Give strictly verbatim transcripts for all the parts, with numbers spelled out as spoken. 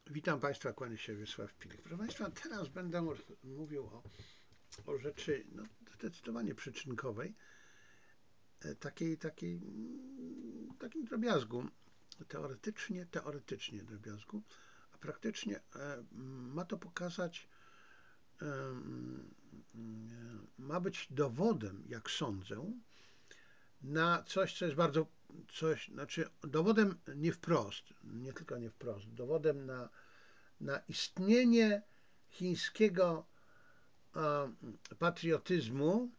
Witam Państwa, kłaniam się Wiesław Pilik. Proszę Państwa, teraz będę mówił o, o rzeczy no, zdecydowanie przyczynkowej, e, takiej, takiej, mm, takim drobiazgu, teoretycznie, teoretycznie drobiazgu, a praktycznie e, ma to pokazać, e, mm, ma być dowodem, jak sądzę, na coś, co jest bardzo, coś, znaczy dowodem nie wprost, nie tylko nie wprost, dowodem na na istnienie chińskiego patriotyzmu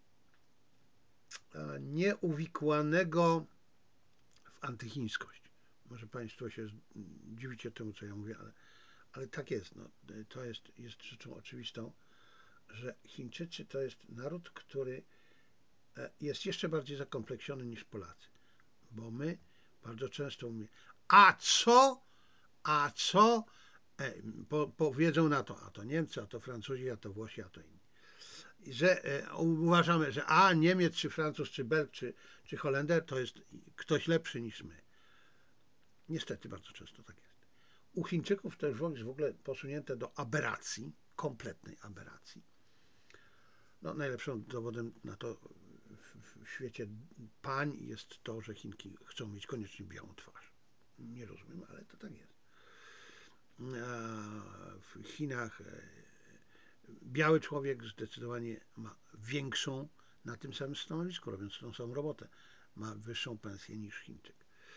nieuwikłanego w antychińskość. Może Państwo się dziwicie temu, co ja mówię, ale, ale tak jest. No, to jest, jest rzeczą oczywistą, że Chińczycy to jest naród, który jest jeszcze bardziej zakompleksiony niż Polacy. Bo my bardzo często mówimy, a co, a co po, powiedzą na to, a to Niemcy, a to Francuzi, a to Włosi, a to inni. Że e, uważamy, że a Niemiec, czy Francuz, czy Belg, czy, czy Holender to jest ktoś lepszy niż my. Niestety bardzo często tak jest. U Chińczyków to jest w ogóle posunięte do aberracji, kompletnej aberracji. No, najlepszym dowodem na to w, w świecie pań jest to, że Chinki chcą mieć koniecznie białą twarz. Nie rozumiem, ale to tak jest. W Chinach biały człowiek zdecydowanie ma większą na tym samym stanowisku, robiąc tą samą robotę, ma wyższą pensję niż Chińczyk.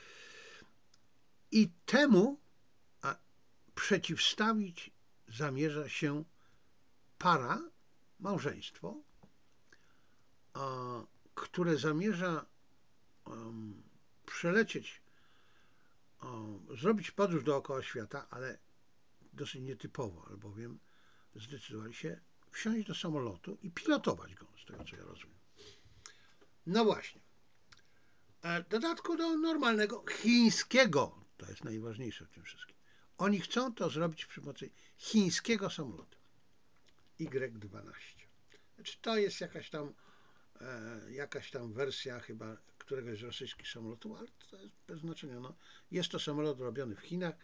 I temu a, przeciwstawić zamierza się para, małżeństwo, a, które zamierza um, przelecieć, um, zrobić podróż dookoła świata, ale dosyć nietypowo, albowiem zdecydowali się wsiąść do samolotu i pilotować go, z tego co ja rozumiem. No właśnie. W dodatku do normalnego chińskiego, to jest najważniejsze w tym wszystkim. Oni chcą to zrobić przy pomocy chińskiego samolotu Y dwanaście. Znaczy to jest jakaś tam, e, jakaś tam wersja chyba któregoś z rosyjskich samolotów, ale to jest bez znaczenia. No, jest to samolot robiony w Chinach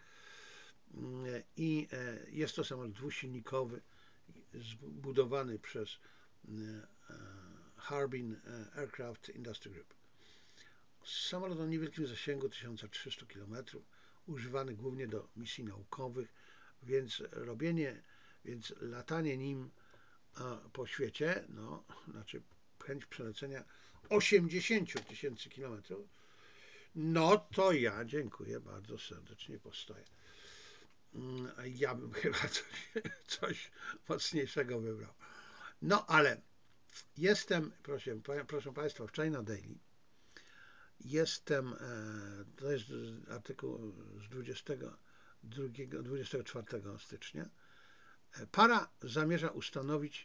i e, jest to samolot dwusilnikowy zbudowany przez e, Harbin Aircraft Industry Group. Samolot o niewielkim zasięgu tysiąc trzysta kilometrów, używany głównie do misji naukowych, więc robienie, więc latanie nim po świecie, no, znaczy chęć przelecenia osiemdziesiąt tysięcy kilometrów, no to ja dziękuję bardzo serdecznie, postoję. Ja bym chyba coś, coś mocniejszego wybrał. No ale jestem, proszę, proszę Państwa, w China Daily. Jestem, to jest artykuł z dwudziestego drugiego, dwudziestego czwartego stycznia. Para zamierza ustanowić,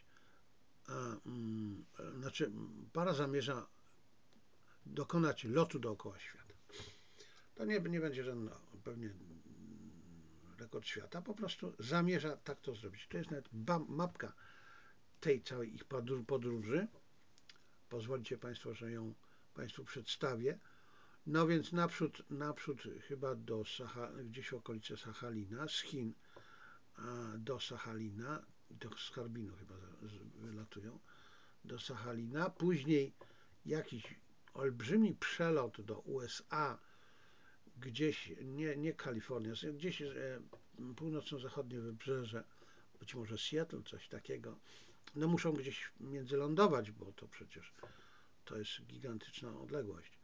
znaczy para zamierza dokonać lotu dookoła świata. To nie, nie będzie żaden pewnie rekord świata, po prostu zamierza tak to zrobić. To jest nawet mapka tej całej ich podróży. Pozwolicie Państwo, że ją Państwu przedstawię. No więc naprzód, naprzód chyba do Saha, gdzieś w okolicy Sachalina, z Chin do Sachalina, do Harbinu chyba wylatują, do Sachalina, później jakiś olbrzymi przelot do U S A, gdzieś, nie, nie Kalifornia, gdzieś północno-zachodnie wybrzeże, być może Seattle, coś takiego. No muszą gdzieś międzylądować, bo to przecież to jest gigantyczna odległość.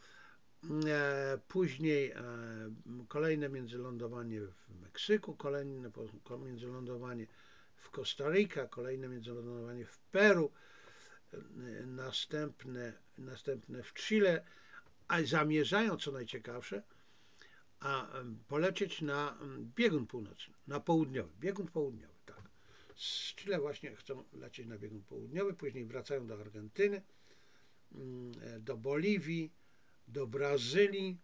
Później kolejne międzylądowanie w Meksyku, kolejne międzylądowanie w Kostaryce, kolejne międzylądowanie w Peru, następne, następne w Chile, a zamierzają, co najciekawsze, a polecieć na biegun północny, na południowy, biegun południowy, tak. Z Chile właśnie chcą lecieć na biegun południowy, później wracają do Argentyny, do Boliwii, do Brazylii,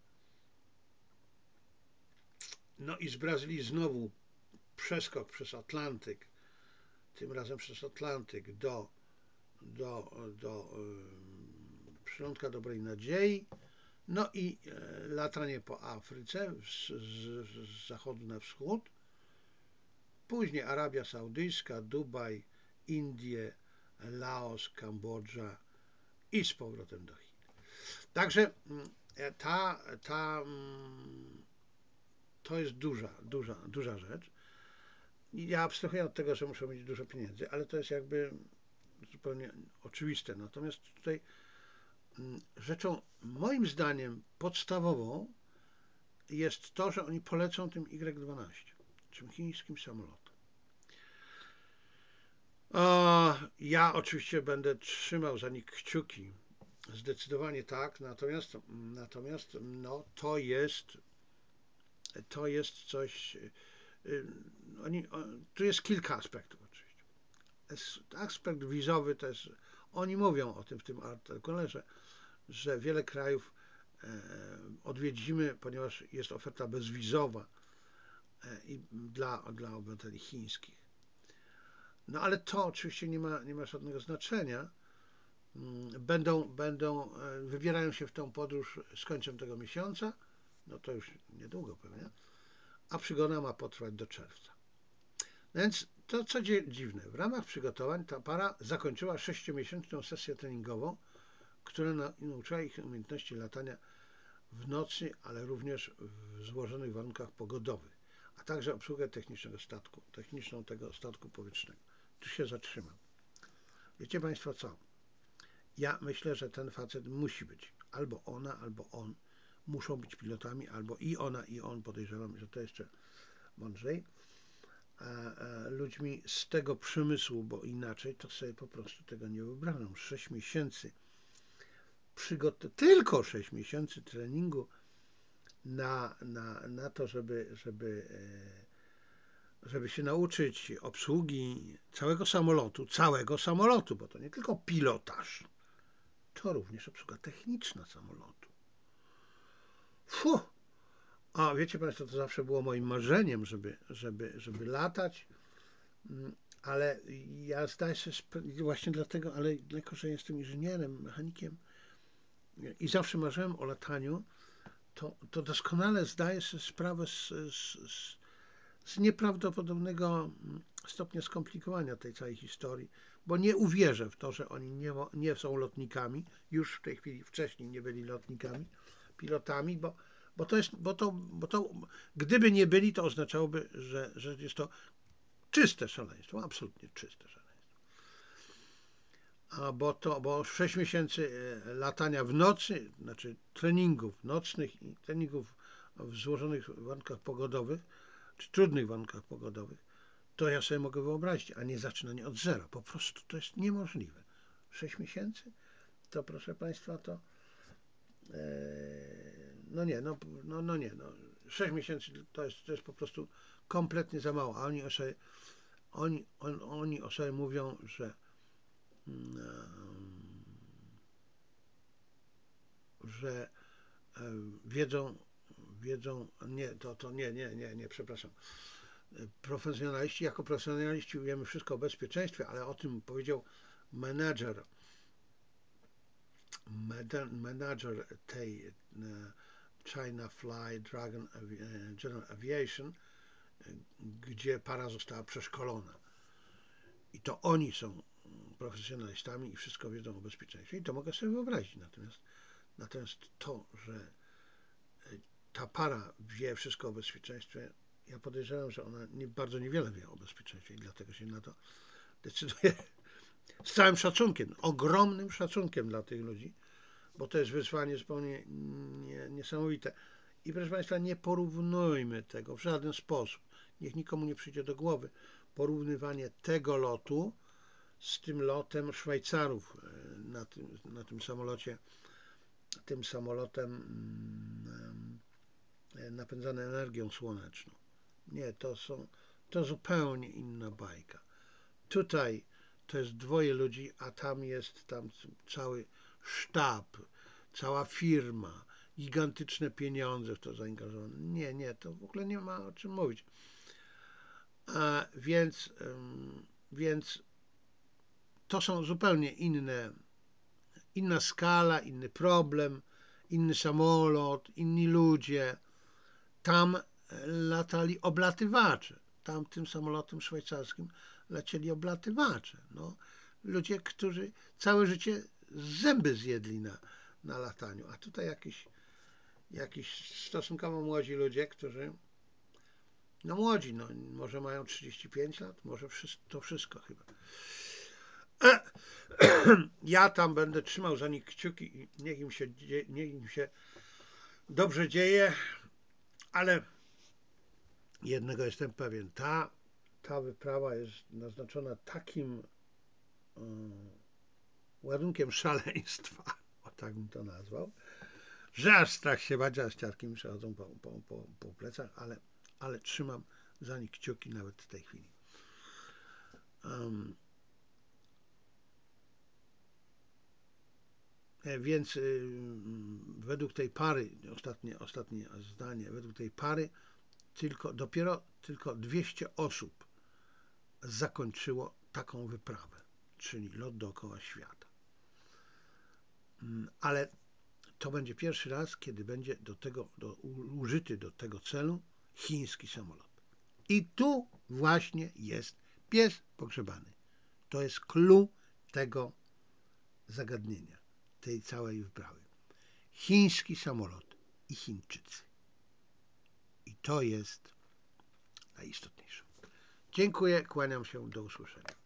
no i z Brazylii znowu przeskok przez Atlantyk, tym razem przez Atlantyk do, do, do yy, przylądka Dobrej Nadziei, no i yy, latanie po Afryce z, z, z zachodu na wschód, później Arabia Saudyjska, Dubaj, Indie, Laos, Kambodża i z powrotem do Chin. Także ta, ta, to jest duża, duża, duża rzecz. Ja abstrahuję od tego, że muszą mieć dużo pieniędzy, ale to jest jakby zupełnie oczywiste. Natomiast tutaj rzeczą moim zdaniem podstawową jest to, że oni polecą tym Y dwanaście, czym chińskim samolotem. Ja oczywiście będę trzymał za nich kciuki, zdecydowanie tak, natomiast, natomiast no, to jest to jest coś, oni, tu jest kilka aspektów oczywiście. Aspekt wizowy też, oni mówią o tym w tym artykule, że, że wiele krajów odwiedzimy, ponieważ jest oferta bezwizowa i dla, dla obywateli chińskich. No ale to oczywiście nie ma, nie ma żadnego znaczenia. Będą, będą, wybierają się w tą podróż z końcem tego miesiąca, no to już niedługo pewnie, a przygoda ma potrwać do czerwca. Więc to co dziwne, w ramach przygotowań ta para zakończyła sześciomiesięczną sesję treningową, która nauczyła ich umiejętności latania w nocy, ale również w złożonych warunkach pogodowych, a także obsługę technicznego statku, techniczną tego statku powietrznego. Tu się zatrzymam. Wiecie Państwo co? Ja myślę, że ten facet musi być, albo ona, albo on, muszą być pilotami, albo i ona, i on, podejrzewam, że to jeszcze mądrzej, ludźmi z tego przemysłu, bo inaczej to sobie po prostu tego nie wyobrażam. sześć miesięcy przygotowania, tylko sześć miesięcy treningu na, na, na to, żeby, żeby, żeby się nauczyć obsługi całego samolotu, całego samolotu, bo to nie tylko pilotaż, to również obsługa techniczna samolotu. Fuh! A wiecie Państwo, to zawsze było moim marzeniem, żeby, żeby, żeby latać, ale ja zdaję sobie sprawę, właśnie dlatego, ale jako, że jestem inżynierem, mechanikiem i zawsze marzyłem o lataniu, to, to doskonale zdaję sobie sprawę z, z, z, z nieprawdopodobnego stopnia skomplikowania tej całej historii, bo nie uwierzę w to, że oni nie, nie są lotnikami, już w tej chwili, wcześniej nie byli lotnikami, pilotami, bo, bo to jest, bo to, bo to, gdyby nie byli, to oznaczałoby, że, że jest to czyste szaleństwo, absolutnie czyste szaleństwo. A bo to, bo sześć miesięcy latania w nocy, znaczy treningów nocnych i treningów w złożonych warunkach pogodowych, czy trudnych warunkach pogodowych, to ja sobie mogę wyobrazić, a nie zaczynanie od zera. Po prostu to jest niemożliwe. sześć miesięcy? To proszę Państwa, to e, no nie, no, no, no nie, no. sześć miesięcy to jest, to jest po prostu kompletnie za mało, a oni o sobie, oni, on, oni o sobie mówią, że że wiedzą, wiedzą, nie, to, to nie, nie, nie, nie, przepraszam. Profesjonaliści, jako profesjonaliści wiemy wszystko o bezpieczeństwie, ale o tym powiedział menadżer, menadżer tej China Fly Dragon General Aviation, gdzie para została przeszkolona. I to oni są profesjonalistami i wszystko wiedzą o bezpieczeństwie. I to mogę sobie wyobrazić. Natomiast, natomiast to, że ta para wie wszystko o bezpieczeństwie, ja podejrzewam, że ona nie, bardzo niewiele wie o bezpieczeństwie i dlatego się na to decyduje. Z całym szacunkiem, ogromnym szacunkiem dla tych ludzi, bo to jest wyzwanie zupełnie nie, niesamowite. I proszę Państwa, nie porównujmy tego w żaden sposób. Niech nikomu nie przyjdzie do głowy porównywanie tego lotu z tym lotem Szwajcarów na tym, na tym samolocie, tym samolotem napędzany energią słoneczną. Nie, to są, to zupełnie inna bajka. Tutaj to jest dwoje ludzi, a tam jest tam cały sztab, cała firma, gigantyczne pieniądze w to zaangażowane. Nie, nie, to w ogóle nie ma o czym mówić. A więc, więc to są zupełnie inne, inna skala, inny problem, inny samolot, inni ludzie. Tam latali oblatywacze. tam tym samolotem szwajcarskim lecieli oblatywacze. No, ludzie, którzy całe życie zęby zjedli na, na lataniu, a tutaj jakiś, jakiś stosunkowo młodzi ludzie, którzy, no młodzi, no może mają trzydzieści pięć lat, może to wszystko chyba. Ja tam będę trzymał za nich kciuki i niech im się, niech im się dobrze dzieje, ale jednego jestem pewien, ta, ta wyprawa jest naznaczona takim um, ładunkiem szaleństwa, o tak bym to nazwał, że aż strach się bać, aż ciarki mi przechodzą po, po, po, po plecach, ale, ale trzymam za nich kciuki nawet w tej chwili. Um, Więc y, według tej pary, ostatnie, ostatnie zdanie, według tej pary tylko, dopiero tylko dwieście osób zakończyło taką wyprawę, czyli lot dookoła świata. Ale to będzie pierwszy raz, kiedy będzie do tego, do, użyty do tego celu chiński samolot. I tu właśnie jest pies pogrzebany. To jest clou tego zagadnienia, tej całej wyprawy. Chiński samolot i Chińczycy. I to jest najistotniejsze. Dziękuję, kłaniam się, do usłyszenia.